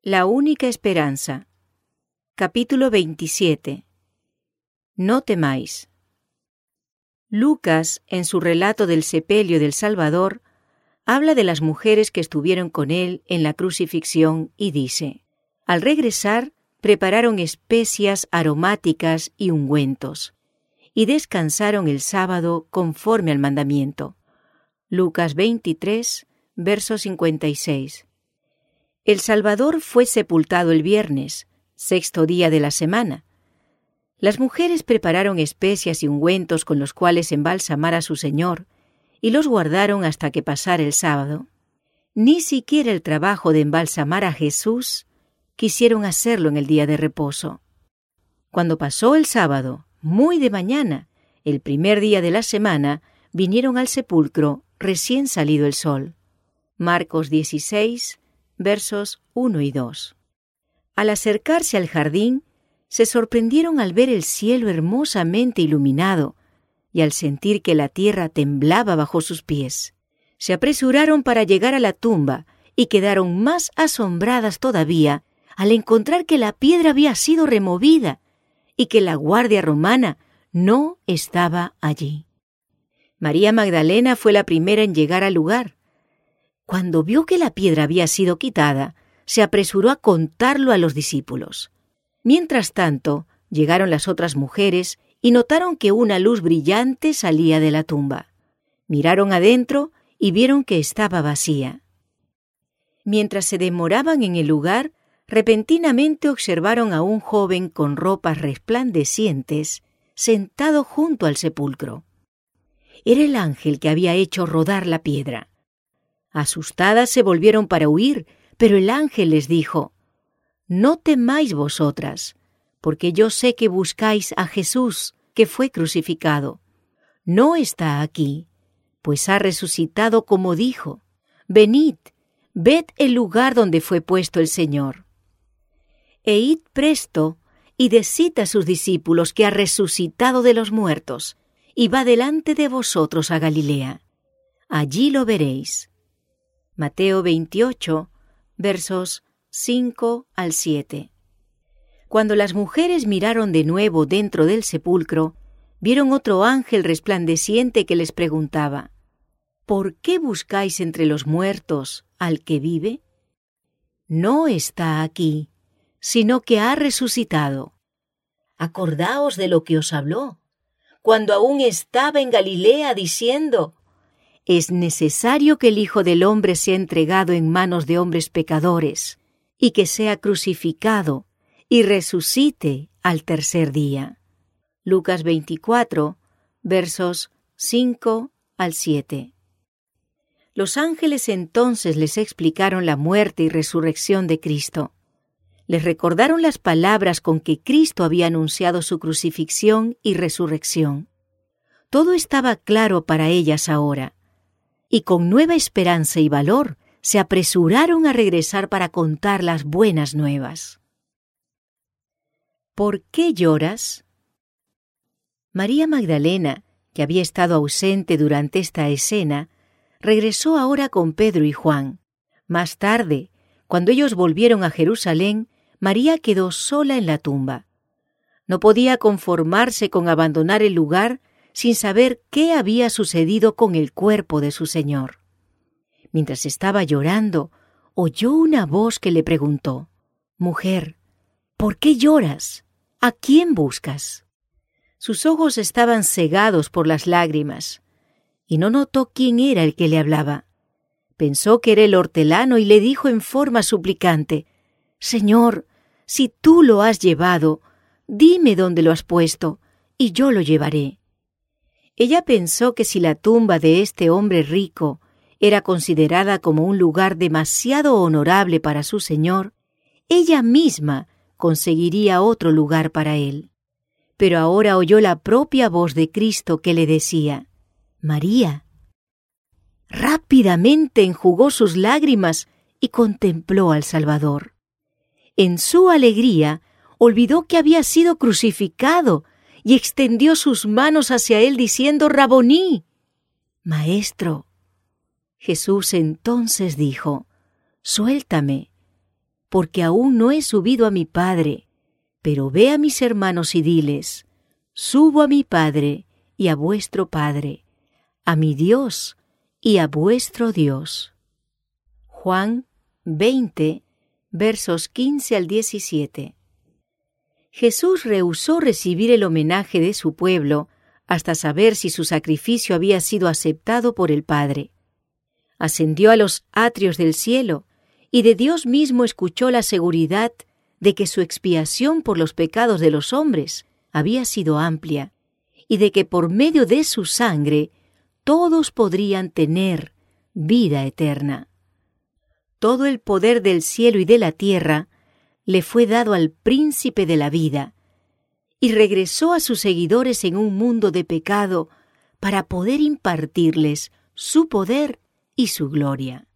La única esperanza. Capítulo 27. No temáis. Lucas, en su relato del sepelio del Salvador, habla de las mujeres que estuvieron con él en la crucifixión y dice: al regresar, prepararon especias aromáticas y ungüentos, y descansaron el sábado conforme al mandamiento. Lucas 23, verso 56. El Salvador fue sepultado el viernes, sexto día de la semana. Las mujeres prepararon especias y ungüentos con los cuales embalsamar a su Señor, y los guardaron hasta que pasara el sábado. Ni siquiera el trabajo de embalsamar a Jesús quisieron hacerlo en el día de reposo. Cuando pasó el sábado, muy de mañana, el primer día de la semana, vinieron al sepulcro recién salido el sol. Marcos 16, versos 1 y 2. Al acercarse al jardín, se sorprendieron al ver el cielo hermosamente iluminado y al sentir que la tierra temblaba bajo sus pies. Se apresuraron para llegar a la tumba y quedaron más asombradas todavía al encontrar que la piedra había sido removida y que la guardia romana no estaba allí. María Magdalena fue la primera en llegar al lugar. Cuando vio que la piedra había sido quitada, se apresuró a contarlo a los discípulos. Mientras tanto, llegaron las otras mujeres y notaron que una luz brillante salía de la tumba. Miraron adentro y vieron que estaba vacía. Mientras se demoraban en el lugar, repentinamente observaron a un joven con ropas resplandecientes sentado junto al sepulcro. Era el ángel que había hecho rodar la piedra. Asustadas se volvieron para huir, pero el ángel les dijo: «No temáis vosotras, porque yo sé que buscáis a Jesús, que fue crucificado. No está aquí, pues ha resucitado como dijo. Venid, ved el lugar donde fue puesto el Señor. E id presto y decid a sus discípulos que ha resucitado de los muertos, y va delante de vosotros a Galilea. Allí lo veréis». Mateo 28, versos 5 al 7. Cuando las mujeres miraron de nuevo dentro del sepulcro, vieron otro ángel resplandeciente que les preguntaba: «¿Por qué buscáis entre los muertos al que vive? No está aquí, sino que ha resucitado. Acordaos de lo que os habló, cuando aún estaba en Galilea, diciendo: es necesario que el Hijo del Hombre sea entregado en manos de hombres pecadores, y que sea crucificado, y resucite al tercer día». Lucas 24, versos 5 al 7. Los ángeles entonces les explicaron la muerte y resurrección de Cristo. Les recordaron las palabras con que Cristo había anunciado su crucifixión y resurrección. Todo estaba claro para ellas ahora, y con nueva esperanza y valor se apresuraron a regresar para contar las buenas nuevas. ¿Por qué lloras? María Magdalena, que había estado ausente durante esta escena, regresó ahora con Pedro y Juan. Más tarde, cuando ellos volvieron a Jerusalén, María quedó sola en la tumba. No podía conformarse con abandonar el lugar sin saber qué había sucedido con el cuerpo de su Señor. Mientras estaba llorando, oyó una voz que le preguntó: «Mujer, ¿por qué lloras? ¿A quién buscas?». Sus ojos estaban cegados por las lágrimas, y no notó quién era el que le hablaba. Pensó que era el hortelano y le dijo en forma suplicante: «Señor, si tú lo has llevado, dime dónde lo has puesto, y yo lo llevaré». Ella pensó que si la tumba de este hombre rico era considerada como un lugar demasiado honorable para su Señor, ella misma conseguiría otro lugar para él. Pero ahora oyó la propia voz de Cristo que le decía: «María». Rápidamente enjugó sus lágrimas y contempló al Salvador. En su alegría, olvidó que había sido crucificado y extendió sus manos hacia él diciendo: «Raboní», «Maestro». Jesús entonces dijo: «Suéltame, porque aún no he subido a mi Padre. Pero ve a mis hermanos y diles, subo a mi Padre y a vuestro Padre, a mi Dios y a vuestro Dios. Juan 20, versos 15 al 17. Jesús rehusó recibir el homenaje de su pueblo hasta saber si su sacrificio había sido aceptado por el Padre. Ascendió a los atrios del cielo y de Dios mismo escuchó la seguridad de que su expiación por los pecados de los hombres había sido amplia y de que por medio de su sangre todos podrían tener vida eterna. Todo el poder del cielo y de la tierra le fue dado al príncipe de la vida, y regresó a sus seguidores en un mundo de pecado para poder impartirles su poder y su gloria.